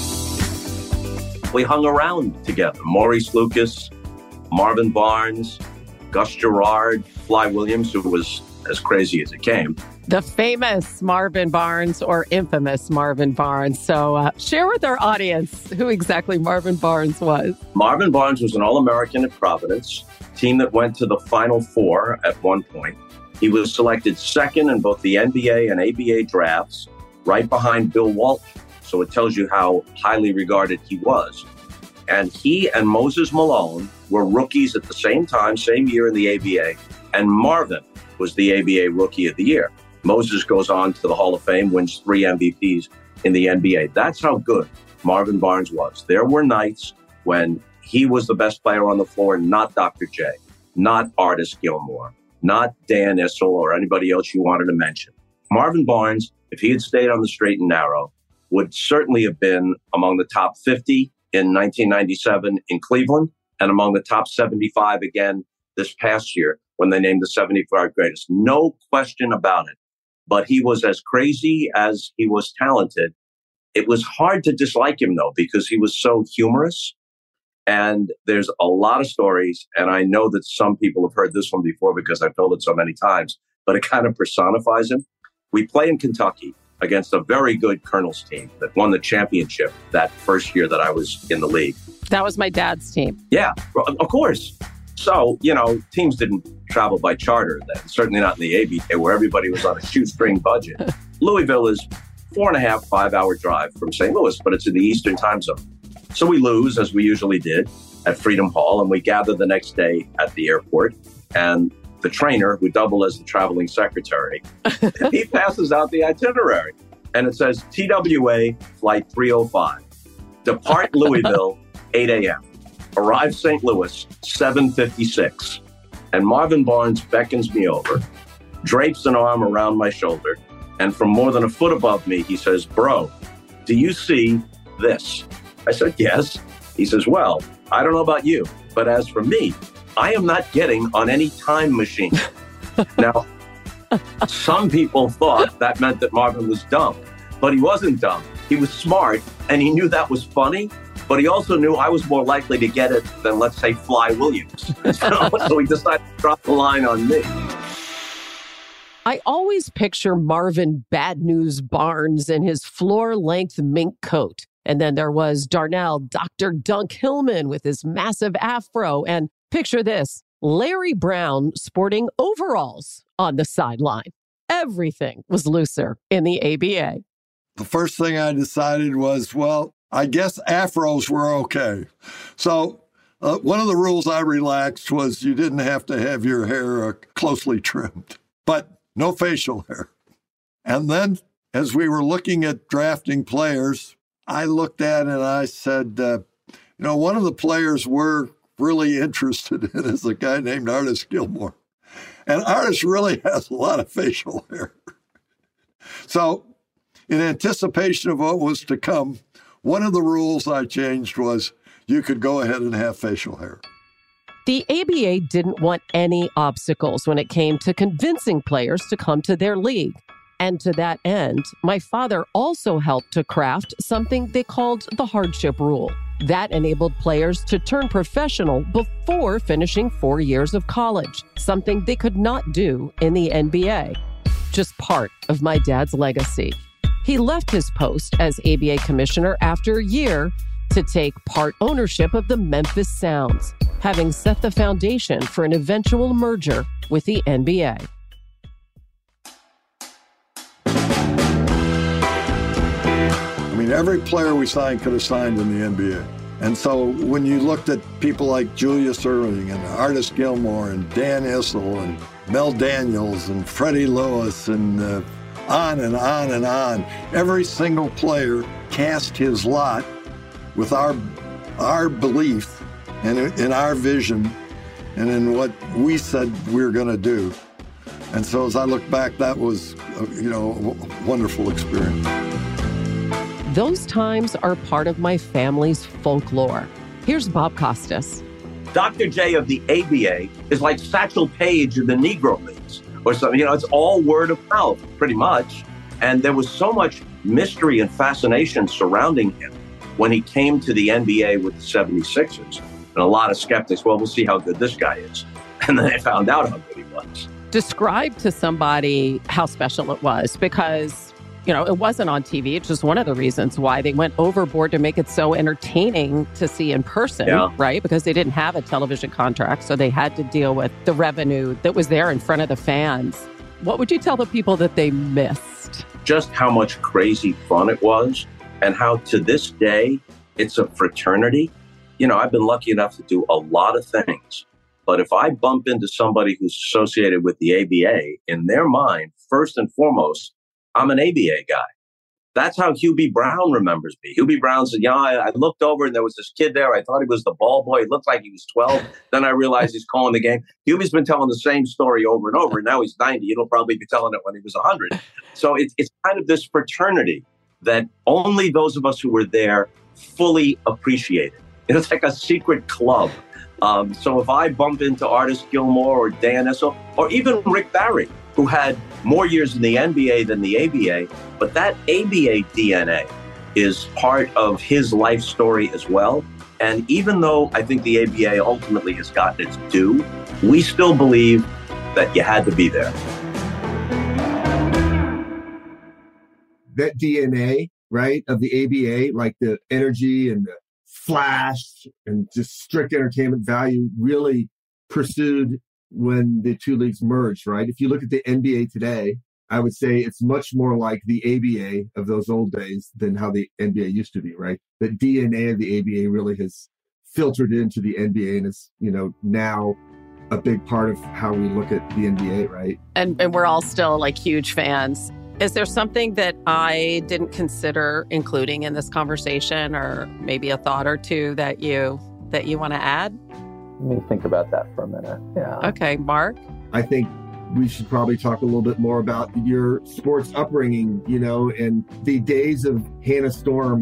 We hung around together. Maurice Lucas, Marvin Barnes, Gus Gerard, Fly Williams, who was as crazy as it came. The famous Marvin Barnes, or infamous Marvin Barnes. So uh, share with our audience who exactly Marvin Barnes was. Marvin Barnes was an All-American at Providence, team that went to the Final Four at one point. He was selected second in both the N B A and A B A drafts, right behind Bill Walton. So it tells you how highly regarded he was. And he and Moses Malone were rookies at the same time, same year in the A B A. And Marvin was the A B A Rookie of the Year. Moses goes on to the Hall of Fame, wins three M V Ps in the N B A. That's how good Marvin Barnes was. There were nights when he was the best player on the floor, not Doctor J, not Artis Gilmore, not Dan Issel or anybody else you wanted to mention. Marvin Barnes, if he had stayed on the straight and narrow, would certainly have been among the top fifty in nineteen ninety-seven in Cleveland and among the top seventy-five again this past year when they named the seventy-five greatest. No question about it. But he was as crazy as he was talented. It was hard to dislike him, though, because he was so humorous. And there's a lot of stories, and I know that some people have heard this one before because I've told it so many times, but it kind of personifies him. We play in Kentucky against a very good Colonels team that won the championship that first year that I was in the league. That was my dad's team. Yeah, of course. So, you know, teams didn't travel by charter then, certainly not in the A B A where everybody was on a shoestring budget. Louisville is four and a half, five hour drive from Saint Louis, but it's in the Eastern time zone. So we lose, as we usually did, at Freedom Hall, and we gather the next day at the airport. And the trainer, who doubled as the traveling secretary, he passes out the itinerary. And it says T W A Flight three oh five. Depart Louisville, eight a.m. Arrive Saint Louis, seven fifty-six. And Marvin Barnes beckons me over, drapes an arm around my shoulder, and from more than a foot above me, he says, "Bro, do you see this?" I said, "Yes." He says, well, I don't know about you, but as for me, I am not getting on any time machine. Now, some people thought that meant that Marvin was dumb, but he wasn't dumb. He was smart, and he knew that was funny, but he also knew I was more likely to get it than, let's say, Fly Williams. So, so he decided to drop the line on me. I always picture Marvin Bad News Barnes in his floor-length mink coat. And then there was Darnell Doctor Dunk Hillman with his massive afro. And picture this, Larry Brown sporting overalls on the sideline. Everything was looser in the A B A. The first thing I decided was, well, I guess afros were okay. So uh, one of the rules I relaxed was you didn't have to have your hair uh, closely trimmed, but no facial hair. And then as we were looking at drafting players, I looked at it and I said, uh, you know, one of the players we're really interested in is a guy named Artis Gilmore. And Artis really has a lot of facial hair. So in anticipation of what was to come, one of the rules I changed was you could go ahead and have facial hair. The A B A didn't want any obstacles when it came to convincing players to come to their league. And to that end, my father also helped to craft something they called the hardship rule. That enabled players to turn professional before finishing four years of college, something they could not do in the N B A. Just part of my dad's legacy. He left his post as A B A commissioner after a year to take part ownership of the Memphis Sounds, having set the foundation for an eventual merger with the N B A. I mean, every player we signed could have signed in the N B A. And so when you looked at people like Julius Erving and Artis Gilmore and Dan Issel and Mel Daniels and Freddie Lewis and uh, on and on and on, every single player cast his lot with our our belief and in our vision and in what we said we were going to do. And so as I look back, that was, uh, you know, a wonderful experience. Those times are part of my family's folklore. Here's Bob Costas. Doctor J of the A B A is like Satchel Paige of the Negro Leagues or something. You know, it's all word of mouth, pretty much. And there was so much mystery and fascination surrounding him when he came to the N B A with the seventy-sixers. And a lot of skeptics, well, we'll see how good this guy is. And then they found out how good he was. Describe to somebody how special it was, because, you know, it wasn't on T V. It's just one of the reasons why they went overboard to make it so entertaining to see in person, yeah. right? Because they didn't have a television contract, so they had to deal with the revenue that was there in front of the fans. What would you tell the people that they missed? Just how much crazy fun it was, and how to this day, it's a fraternity. You know, I've been lucky enough to do a lot of things, but if I bump into somebody who's associated with the A B A, in their mind, first and foremost, I'm an A B A guy. That's how Hugh B. Brown remembers me. Hugh B. Brown said, yeah, I, I looked over and there was this kid there. I thought he was the ball boy. He looked like he was twelve. Then I realized he's calling the game. Hugh B's been telling the same story over and over. And now he's ninety. He'll probably be telling it when he was one hundred. So it's, it's kind of this fraternity that only those of us who were there fully appreciated. You know, it's like a secret club. Um, so if I bump into Artis Gilmore or Dan Issel, or even Rick Barry, who had more years in the N B A than the A B A, but that A B A D N A is part of his life story as well. And even though I think the A B A ultimately has gotten its due, we still believe that you had to be there. That D N A, right, of the A B A, like the energy and the flash and just strict entertainment value, really pursued when the two leagues merged, right? If you look at the N B A today, I would say it's much more like the A B A of those old days than how the N B A used to be, right? The D N A of the A B A really has filtered into the N B A and is, you know, now a big part of how we look at the N B A, right? And, and we're all still like huge fans. Is there something that I didn't consider including in this conversation, or maybe a thought or two that you that you want to add? Let me think about that for a minute. Yeah. Okay, Mark? I think we should probably talk a little bit more about your sports upbringing, you know, and the days of Hannah Storm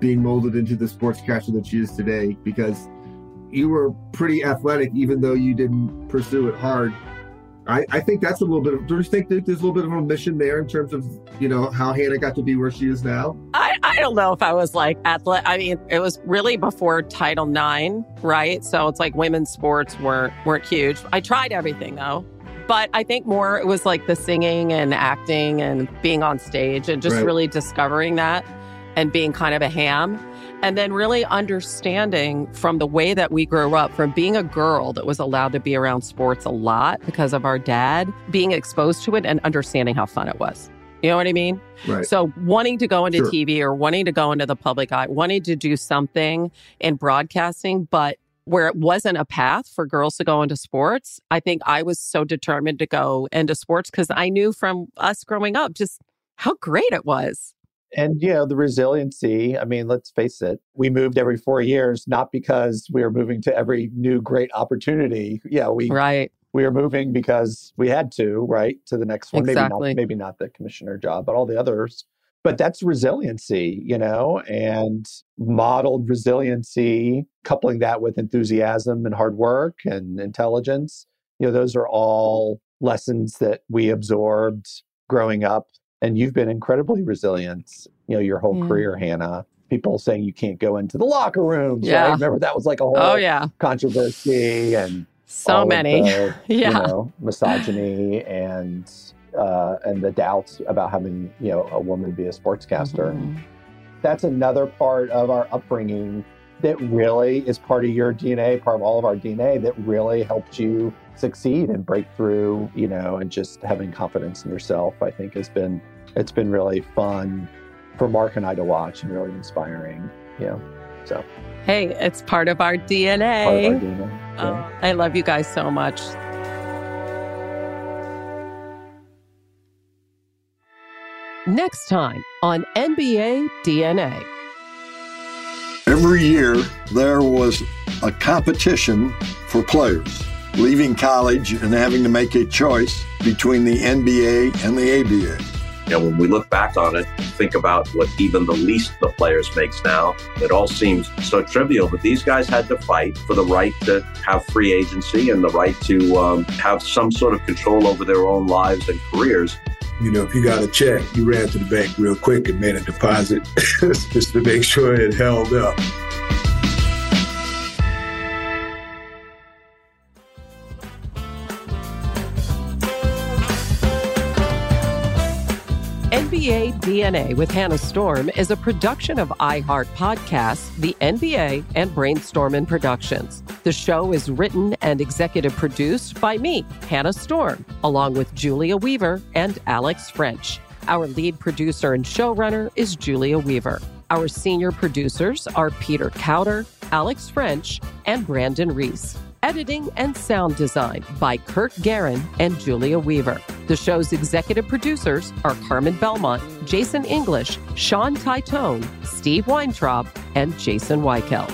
being molded into the sportscaster that she is today, because you were pretty athletic, even though you didn't pursue it hard. I, I think that's a little bit of, do you think that there's a little bit of a mission there in terms of, you know, how Hannah got to be where she is now? I, I don't know if I was like athletic. I mean, it was really before Title nine, right? So it's like women's sports weren't, weren't huge. I tried everything though. But I think more it was like the singing and acting and being on stage and just Right. really discovering that and being kind of a ham. And then really understanding from the way that we grew up, from being a girl that was allowed to be around sports a lot because of our dad, being exposed to it and understanding how fun it was. You know what I mean? Right. So wanting to go into Sure. T V or wanting to go into the public eye, wanting to do something in broadcasting, but where it wasn't a path for girls to go into sports, I think I was so determined to go into sports because I knew from us growing up just how great it was. And, you know, the resiliency, I mean, let's face it, we moved every four years, not because we were moving to every new great opportunity. Yeah, we right. we were moving because we had to, right, to the next one. Exactly. Maybe not, maybe not the commissioner job, but all the others. But that's resiliency, you know, and modeled resiliency, coupling that with enthusiasm and hard work and intelligence. You know, those are all lessons that we absorbed growing up. And you've been incredibly resilient, you know, your whole Yeah. career, Hannah. People saying you can't go into the locker rooms. Yeah. Right? Remember that was like a whole Oh, yeah. controversy and So all of many. the, Yeah. you know, misogyny and uh, and the doubts about having, you know, a woman be a sportscaster. Mm-hmm. That's another part of our upbringing that really is part of your D N A, part of all of our D N A that really helped you succeed and break through, you know, and just having confidence in yourself, I think has been, it's been really fun for Mark and I to watch and really inspiring, you know, so. Hey, it's part of our D N A. Part of our D N A, Oh, yeah. I love you guys so much. Next time on N B A D N A. Every year, there was a competition for players, leaving college and having to make a choice between the N B A and the A B A. You know, when we look back on it, think about what even the least the players makes now, it all seems so trivial, but these guys had to fight for the right to have free agency and the right to um, have some sort of control over their own lives and careers. You know, if you got a check, you ran to the bank real quick and made a deposit just to make sure it held up. N B A D N A with Hannah Storm is a production of iHeart Podcasts, the N B A, and Brainstormin' Productions. The show is written and executive produced by me, Hannah Storm, along with Julia Weaver and Alex French. Our lead producer and showrunner is Julia Weaver. Our senior producers are Peter Cowder, Alex French, and Brandon Reese. Editing and sound design by Kurt Guerin and Julia Weaver. The show's executive producers are Carmen Belmont, Jason English, Sean Titone, Steve Weintraub, and Jason Weichelt.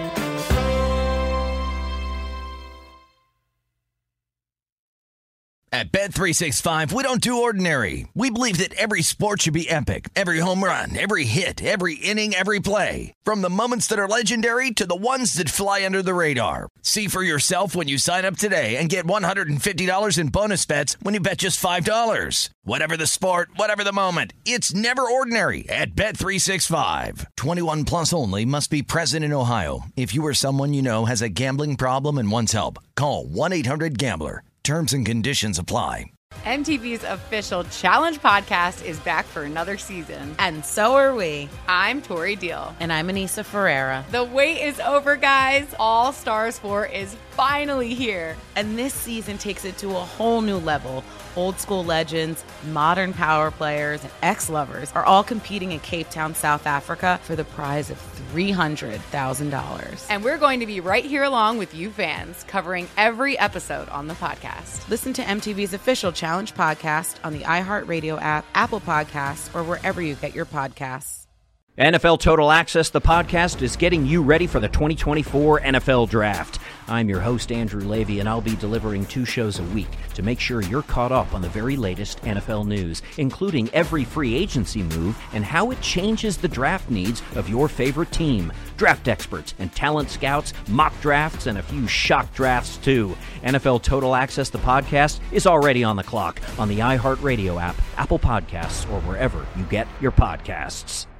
At Bet three sixty-five, we don't do ordinary. We believe that every sport should be epic. Every home run, every hit, every inning, every play. From the moments that are legendary to the ones that fly under the radar. See for yourself when you sign up today and get one hundred fifty dollars in bonus bets when you bet just five dollars. Whatever the sport, whatever the moment, it's never ordinary at Bet three sixty-five. twenty-one plus only. Must be present in Ohio. If you or someone you know has a gambling problem and wants help, call one eight hundred gambler. Terms and conditions apply. M T V's official Challenge podcast is back for another season. And so are we. I'm Tori Deal. And I'm Anissa Ferreira. The wait is over, guys. All Stars four is finally here. And this season takes it to a whole new level. Old school legends, modern power players, and ex-lovers are all competing in Cape Town, South Africa for the prize of three hundred thousand dollars. And we're going to be right here along with you fans, covering every episode on the podcast. Listen to M T V's official Challenge podcast on the iHeartRadio app, Apple Podcasts, or wherever you get your podcasts. N F L Total Access, the podcast, is getting you ready for the twenty twenty-four N F L Draft. I'm your host, Andrew Levy, and I'll be delivering two shows a week to make sure you're caught up on the very latest N F L news, including every free agency move and how it changes the draft needs of your favorite team. Draft experts and talent scouts, mock drafts, and a few shock drafts, too. N F L Total Access, the podcast, is already on the clock on the iHeartRadio app, Apple Podcasts, or wherever you get your podcasts.